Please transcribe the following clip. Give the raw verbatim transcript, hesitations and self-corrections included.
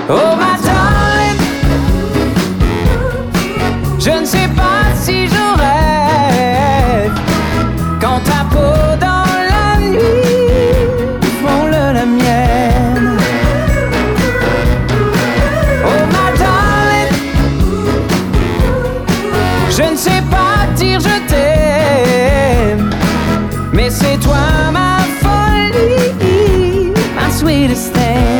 Oh ma darling, je ne sais pas si je rêve quand ta peau dans la nuit frôle la mienne. Oh ma darling, je ne sais pas dire je t'aime, mais c'est toi ma folie, ma sweetest thing.